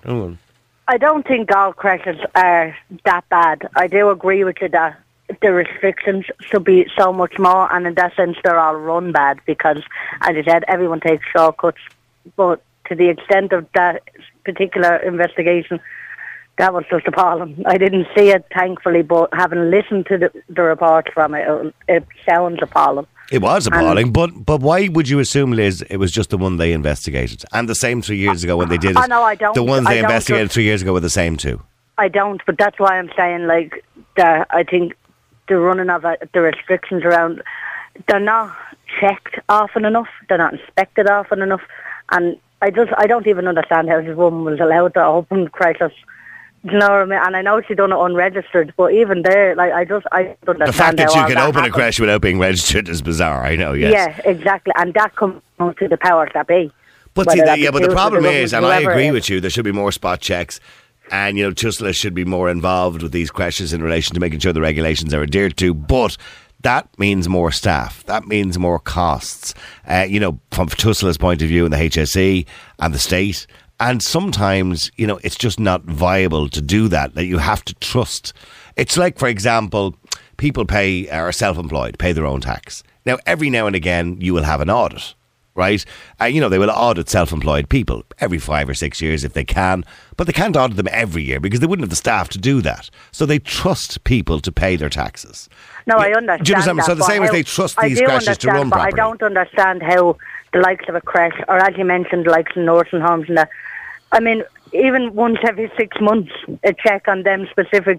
I don't think all crashes are that bad. I do agree with you that the restrictions should be so much more, and in that sense they're all run bad because, as you said, everyone takes shortcuts. But to the extent of that particular investigation, that was just appalling. I didn't see it, thankfully, but having listened to the reports from it, it sounds appalling. It was appalling, but why would you assume, Liz, it was just the one they investigated? And the same 3 years ago when they did it, no, I don't. The ones they investigated 3 years ago were the same too. I don't, but that's why I'm saying, like, that I think the running of the restrictions around, they're not checked often enough, they're not inspected often enough, and I don't even understand how this woman was allowed to open crisis. You know what I mean? And I know she done it unregistered, but even there, like, I don't understand. The fact that you can open happened. a creche without being registered is bizarre. I know. Yes. Yeah, exactly, and that comes down to the powers that be. But see, but the problem is, and I agree with you, there should be more spot checks, and you know, TUSLA should be more involved with these creches in relation to making sure the regulations are adhered to. But that means more staff. That means more costs. You know, from TUSLA's point of view, and the HSE and the state. And sometimes, you know, it's just not viable to do that you have to trust. It's like, for example, people are self-employed, pay their own tax. Now, every now and again, you will have an audit, right? You know, they will audit self-employed people every 5 or 6 years if they can, but they can't audit them every year because they wouldn't have the staff to do that. So they trust people to pay their taxes. No, I understand. Do you understand? That, so the same as they trust these creches to run properly. I don't understand how the likes of a creche, or as you mentioned, the likes of nursing homes and that, I mean, even once every 6 months, a check on them specific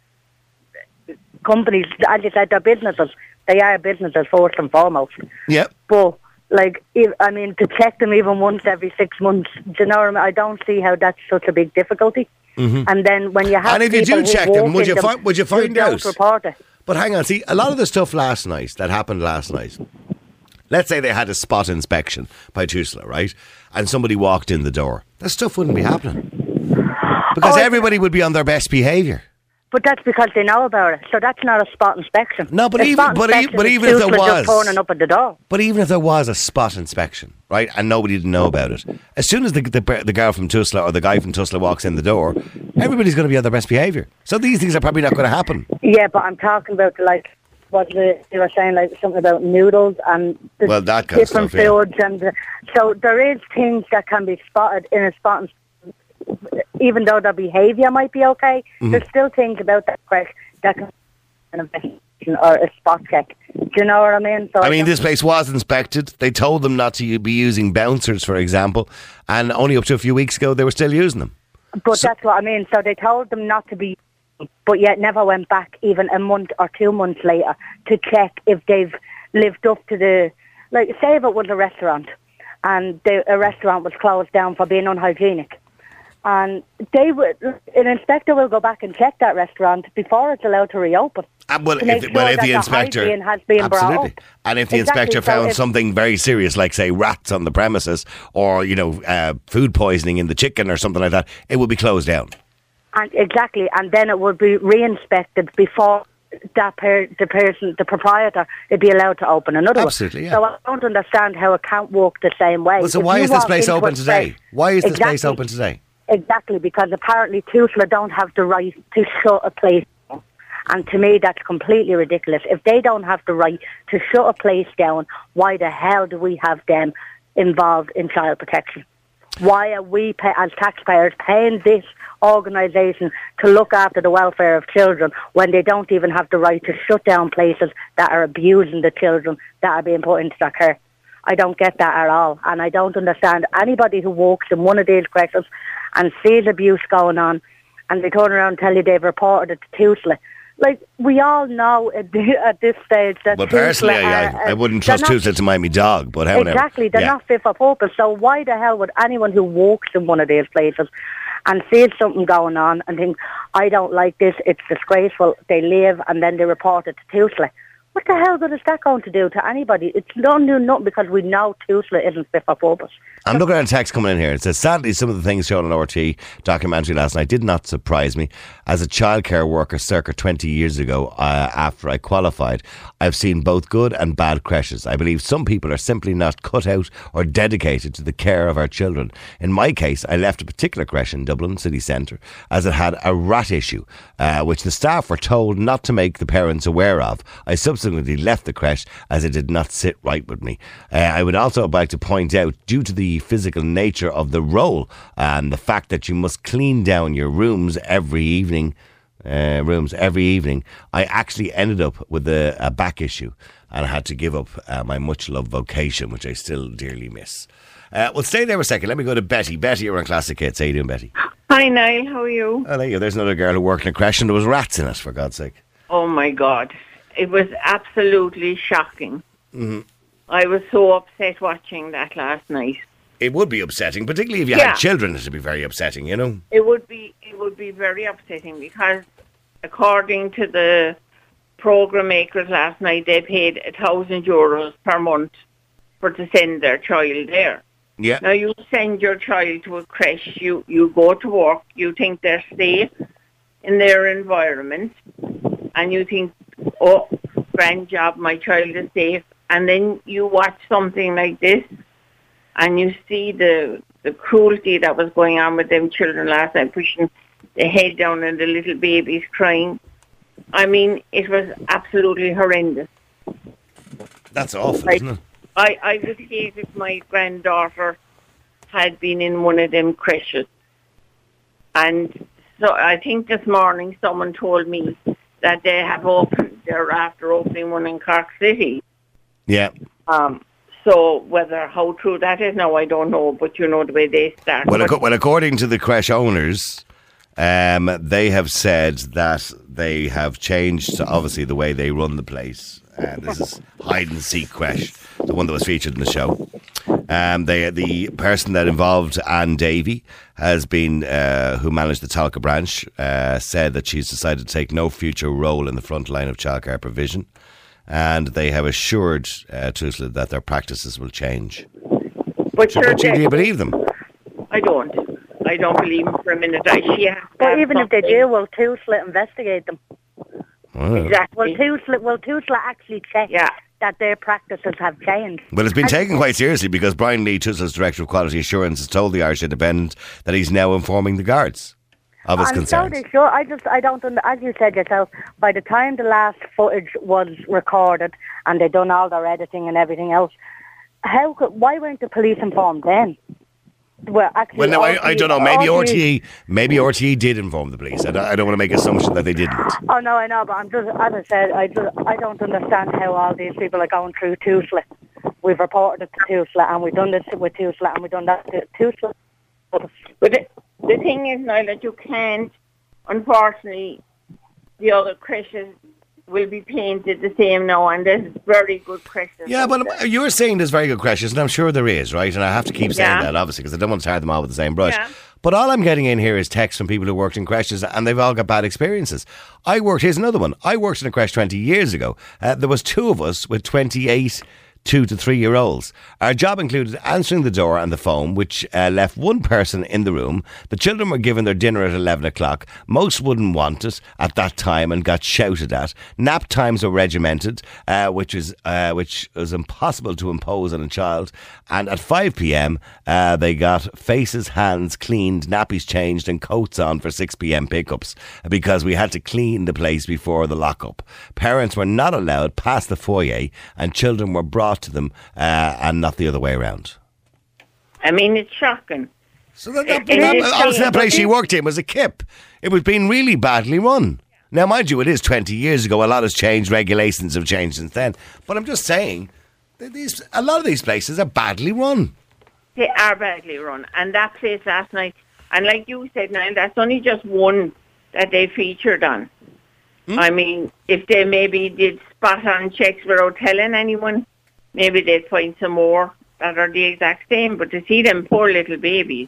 companies. As you said, they're businesses. They are businesses first and foremost. Yep. But, like, to check them even once every 6 months, do you know what I mean? I don't see how that's such a big difficulty. Mm-hmm. And then when you have and if you do check them, would you find out? Report it. But hang on, see, a lot of the stuff that happened last night, let's say they had a spot inspection by TUSLA, right? And somebody walked in the door. That stuff wouldn't be happening. Because everybody would be on their best behaviour. But that's because they know about it. So that's not a spot inspection. No, but even if there was, just turning up at the door. But even if there was a spot inspection, right, and nobody didn't know about it, as soon as the girl from TUSLA or the guy from TUSLA walks in the door, everybody's going to be on their best behaviour. So these things are probably not going to happen. Yeah, but I'm talking about what they were saying, like something about noodles and that kind different of stuff, foods, and so there is things that can be spotted in a spot. Even though their behaviour might be okay, there's still things about that creche that can be an investigation or a spot check. Do you know what I mean? So this place was inspected. They told them not to be using bouncers, for example, and only up to a few weeks ago they were still using them. But that's what I mean. So they told them not to be, but yet never went back even a month or 2 months later to check if they've lived up to the, like, say if it was a restaurant and a restaurant was closed down for being unhygienic. And an inspector will go back and check that restaurant before it's allowed to reopen. If the inspector has been brought up. And if the inspector found something very serious, like say rats on the premises, or food poisoning in the chicken or something like that, it would be closed down. And exactly, and then it would be re-inspected before the proprietor, would be allowed to open another one. Absolutely, yeah. So I don't understand how it can't work the same way. Well, so why is this place open today? Why is this place open today? Exactly, because apparently TUSLA don't have the right to shut a place down. And to me, that's completely ridiculous. If they don't have the right to shut a place down, why the hell do we have them involved in child protection? Why are we, as taxpayers, paying this organisation to look after the welfare of children when they don't even have the right to shut down places that are abusing the children that are being put into their care? I don't get that at all. And I don't understand anybody who walks in one of these creches and sees abuse going on and they turn around and tell you they've reported it to TUSLA. Like, we all know at this stage that well, personally, I wouldn't trust TUSLA to mind me dog, but however. Exactly, they're not fit for purpose. So why the hell would anyone who walks in one of these places and sees something going on and think, I don't like this, it's disgraceful, they leave and then they report it to TUSLA? What the hell good is that going to do to anybody? It's not doing nothing because we know Tusla isn't fit for purpose. I'm looking at a text coming in here. It says, sadly, some of the things shown on RT documentary last night did not surprise me. As a childcare worker circa 20 years ago, after I qualified, I've seen both good and bad creches. I believe some people are simply not cut out or dedicated to the care of our children. In my case, I left a particular creche in Dublin city centre as it had a rat issue, which the staff were told not to make the parents aware of. I subsequently left the creche as it did not sit right with me. I would also like to point out, due to the physical nature of the role and the fact that you must clean down your rooms every evening, I actually ended up with a back issue and I had to give up my much-loved vocation, which I still dearly miss. Well, stay there for a second. Let me go to Betty. Betty, you're on Classic Hits. How you doing, Betty? Hi, Niall. How are you? Oh, there you go. There's another girl who worked in a creche and there was rats in it, for God's sake. Oh, my God. It was absolutely shocking. Mm-hmm. I was so upset watching that last night. It would be upsetting, particularly if you had children. It would be very upsetting, you know. It would be very upsetting because, according to the programme makers last night, they paid €1,000 per month to send their child there. Yeah. Now you send your child to a creche. You go to work. You think they're safe in their environment, and you think, oh, grand job, my child is safe. And then you watch something like this, and you see the cruelty that was going on with them children last night, pushing the head down and the little babies crying. I mean, it was absolutely horrendous. That's awful, isn't it? I would hate if my granddaughter had been in one of them creches. And so I think this morning someone told me that they're after opening one in Cork City. Yeah. So how true that is now, I don't know, but you know the way they start. Well, according to the creche owners, they have said that they have changed, obviously, the way they run the place. This is Hide and Seek Creche, the one that was featured in the show. The person that involved, Anne Davey, has been who managed the Talca branch, said that she's decided to take no future role in the front line of childcare provision, and they have assured Tusla that their practices will change. But do you believe them? I don't believe them for a minute. But even if they do, will Tusla investigate them? Oh. Exactly. Will Tusla actually check that their practices have changed? Well, it's been taken quite seriously because Brian Lee, Tusla's Director of Quality Assurance, has told the Irish Independent that he's now informing the guards of his concerns. So sure. I don't, as you said yourself, by the time the last footage was recorded and they'd done all their editing and everything else, why weren't the police informed then? Well, no, I don't know. Maybe RTE did inform the police. I don't want to make an assumption that they didn't. Oh no, I know, but I'm just, as I said, I don't understand how all these people are going through Tusla. We've reported it to Tusla, and we've done this with Tusla, and we've done that to Tusla. But the thing is now that you can't, unfortunately, the other creches will be painted the same now, and there's very good creches. Yeah, but you're saying there's very good creches, and I'm sure there is, right? And I have to keep saying that, obviously, because I don't want to tar them all with the same brush. Yeah. But all I'm getting in here is texts from people who worked in creches, and they've all got bad experiences. Here's another one. I worked in a creche 20 years ago. There was two of us with 28 2 to 3 year olds. Our job included answering the door and the phone, which left one person in the room. The children were given their dinner at 11 o'clock. Most wouldn't want it at that time and got shouted at. Nap times were regimented, which was impossible to impose on a child. And at 5 p.m, they got faces, hands cleaned, nappies changed and coats on for 6 p.m. pickups because we had to clean the place before the lockup. Parents were not allowed past the foyer and children were brought to them and not the other way around. I mean, it's shocking. So that place she worked in was a kip. It was being really badly run. Now, mind you, it is 20 years ago. A lot has changed. Regulations have changed since then. But I'm just saying, a lot of these places are badly run. They are badly run. And that place last night, and like you said, Niall, that's only just one that they featured on. I mean, if they maybe did spot-on checks without telling anyone, maybe they'd find some more that are the exact same. But to see them poor little babies,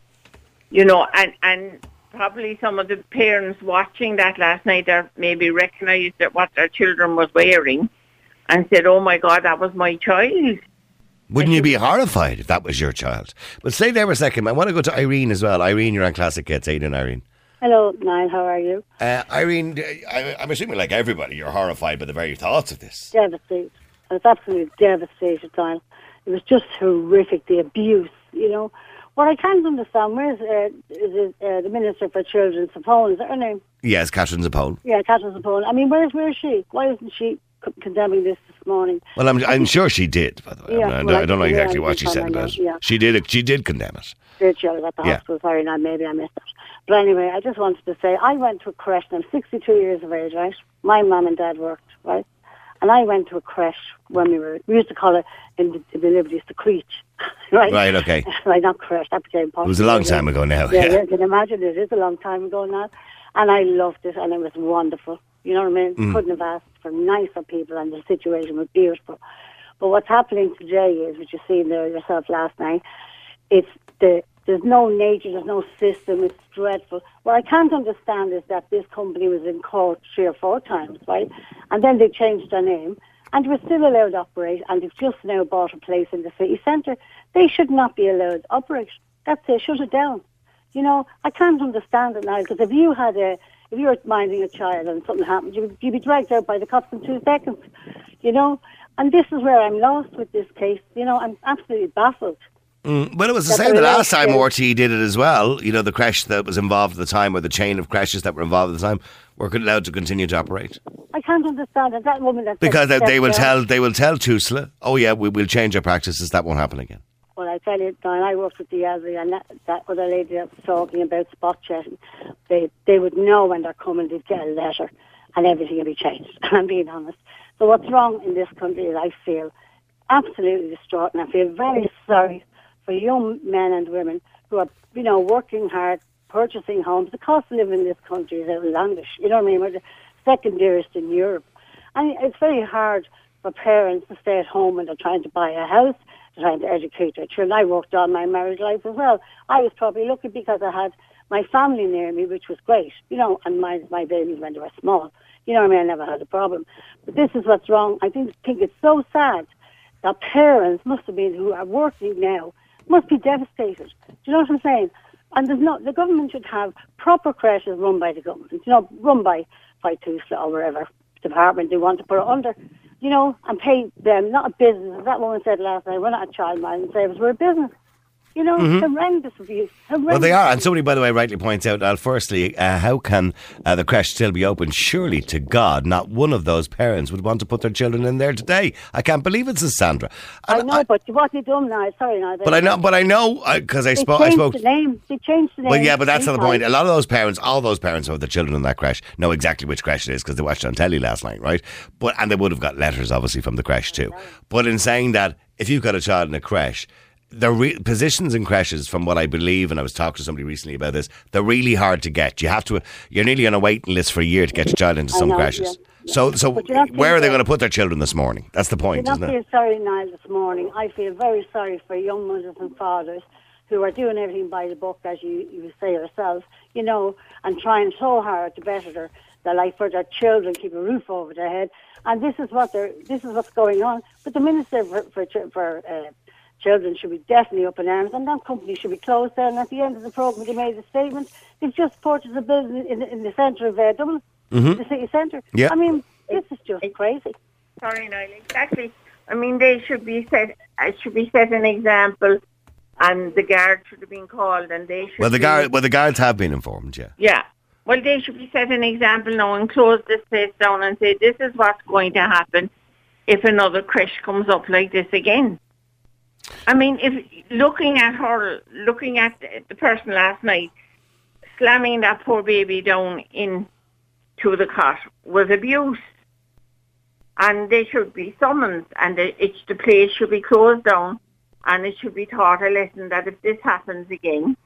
you know, and probably some of the parents watching that last night are maybe recognised that what their children was wearing and said, "Oh my God, that was my child." Wouldn't you be horrified if that was your child? But stay there for a second. I want to go to Irene as well. Irene, you're on Classic Hits. How you doing, Irene? Hello, Niall. How are you? Irene, I'm assuming like everybody, you're horrified by the very thoughts of this. Devastated. I was absolutely devastated, Niall. It was just horrific, the abuse, you know. What I can't understand, where's the Minister for Children, Sapone, is that her name? Yes, Catherine Sapone. Yeah, Catherine Sapone. I mean, where is she? Why isn't she condemning this morning? Well, I'm sure she did, by the way. Yeah, I don't know exactly what she said about it. Yeah. She did condemn it. Did she? I was at the hospital. Sorry, now maybe I missed it. But anyway, I just wanted to say, I went to a creche, and I'm 62 years of age, right? My mum and dad worked, right? And I went to a creche when we used to call it in the Liberties the creche, right? Right, okay. Right, not creche, that became possible. It was a long time ago now. Yeah, you can imagine it is a long time ago now. And I loved it, and it was wonderful. You know what I mean? Couldn't have asked for nicer people, and the situation was beautiful. But what's happening today is, what you've seen there yourself last night, there's no nature, there's no system, it's dreadful. What I can't understand is that this company was in court 3 or 4 times, right? And then they changed their name, and we're still allowed to operate, and they've just now bought a place in the city centre. They should not be allowed to operate. That's it, shut it down. You know, I can't understand it now, because if you were minding a child and something happened, you'd be dragged out by the cops in 2 seconds, you know? And this is where I'm lost with this case. You know, I'm absolutely baffled. Well, it was the same the last time RTE did it as well. You know, the creche that was involved at the time, or the chain of creches that were involved at the time, were allowed to continue to operate. I can't understand that woman that because they will tell Tusla, oh yeah, we'll change our practices. That won't happen again. Well, I tell you, Don, I worked with the Diazzi, and that other lady that was talking about spot checking, they would know when they're coming. They'd get a letter, and everything will be changed. I'm being honest. So what's wrong in this country is I feel absolutely distraught, and I feel very sorry for young men and women who are, you know, working hard, purchasing homes. The cost of living in this country is outlandish. You know what I mean? We're the second dearest in Europe. And it's very hard for parents to stay at home when they're trying to buy a house, they're trying to educate their children. I worked on my married life as well. I was probably lucky because I had my family near me, which was great, you know, and my babies when they were small. You know what I mean? I never had a problem. But this is what's wrong. I think it's so sad that parents must have been, who are working now, must be devastated. Do you know what I'm saying? And the government should have proper creches run by the government, you know, run by Tusla or whatever department they want to put it under, you know, and pay them, not a business. As that woman said last night, we're not a child mind service, we're a business. You know, horrendous abuse. Well, they are. And somebody, by the way, rightly points out, firstly, how can the creche still be open? Surely, to God, not one of those parents would want to put their children in there today. I can't believe it, says Sandra. And I know, but what they done now, sorry now. But I know, because I spoke. They changed the name. Well, yeah, but that's not the point. A lot of those parents, all those parents who have their children in that creche, know exactly which creche it is because they watched it on telly last night, right? And they would have got letters, obviously, from the creche too. But in saying that, if you've got a child in a creche, the positions in creches, from what I believe, and I was talking to somebody recently about this, they're really hard to get. You're nearly on a waiting list for a year to get your child into some creches. Yeah. So where are they going to put their children this morning? That's the point, isn't it? I feel sorry, Niall, this morning. I feel very sorry for young mothers and fathers who are doing everything by the book, as you say yourself, you know, and trying so hard to better their life for their children, keep a roof over their head. And this is what's going on. But the Minister for Children should be definitely up in arms, and that company should be closed down. At the end of the programme, they made a statement. They've just purchased a building in the centre of Dublin, the city centre. Yeah. I mean, this is just crazy. Sorry, Niall, exactly. I mean, they should be set an example, and the guards should have been called, and they should. The guards have been informed. Yeah. Yeah. Well, they should be set an example now and close this place down and say this is what's going to happen if another creche comes up like this again. I mean, if looking at the person last night, slamming that poor baby down into the cot was abuse. And they should be summoned, and the place should be closed down, and it should be taught a lesson that if this happens again,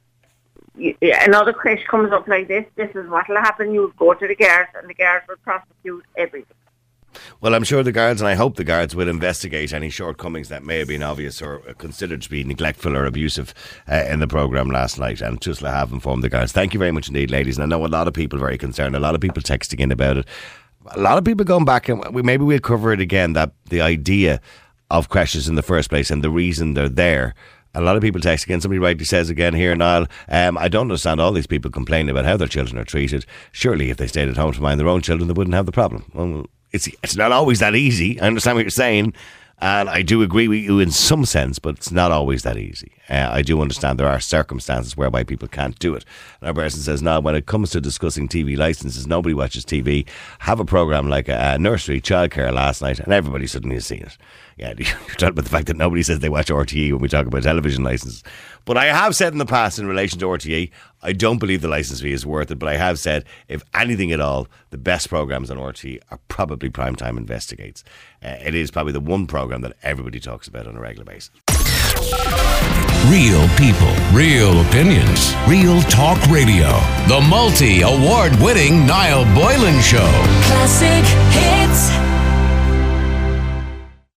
another creche comes up like this is what will happen. You go to the guards, and the guards will prosecute everything. Well, I'm sure the guards, and I hope the guards will investigate any shortcomings that may have been obvious or considered to be neglectful or abusive in the programme last night. And Tusla have informed the guards. Thank you very much indeed, ladies. And I know a lot of people are very concerned, a lot of people texting in about it. a lot of people going back, and maybe we'll cover it again, that the idea of creches in the first place and the reason they're there. A lot of people text again. Somebody rightly says again here, Niall, I don't understand all these people complaining about how their children are treated. Surely if they stayed at home to mind their own children, they wouldn't have the problem. Well, it's not always that easy. I understand what you're saying, and I do agree with you in some sense, but it's not always that easy. I do understand there are circumstances whereby people can't do it. And our person says, now, when it comes to discussing TV licences, nobody watches TV. Have a programme like a nursery childcare last night, and everybody suddenly has seen it. Yeah, you're talking about the fact that nobody says they watch RTE when we talk about television licences. But I have said in the past in relation to RTE, I don't believe the licence fee is worth it, but I have said, if anything at all, the best programmes on RTE are probably Primetime Investigates. It is probably the one programme that everybody talks about on a regular basis. Real people, real opinions, real talk radio. The multi-award winning Niall Boylan Show. Classic hits.